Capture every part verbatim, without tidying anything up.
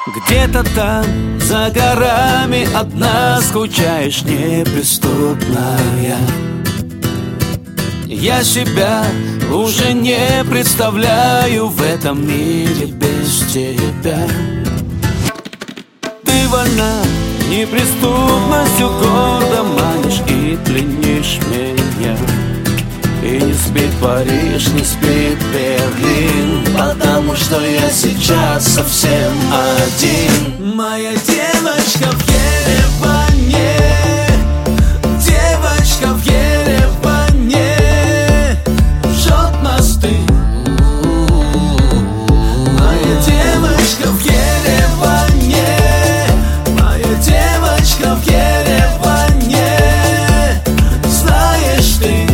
Где-то там, за горами, одна скучаешь неприступная. Я себя уже не представляю в этом мире без тебя. Ты вольна неприступностью, гордо манишь и пленишь меня. И не спит Париж, не спит Берлин, потому что я сейчас совсем один. Моя девочка в Ереване, девочка в Ереване, жжет мосты. Моя девочка в Ереване, моя девочка в Ереване, знаешь ты.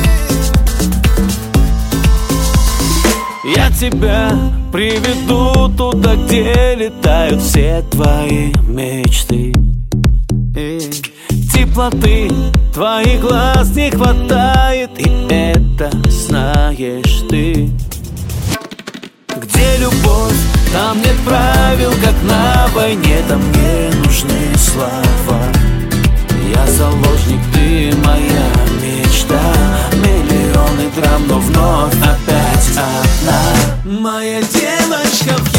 Я тебя приведу туда, где летают все твои мечты. И теплоты твоих глаз не хватает, и это знаешь ты. Где любовь, там нет правил, как на войне, там не нужны слова. Я заложник, ты моя мечта, миллионы драм, но вновь опять одна. Моя девочка в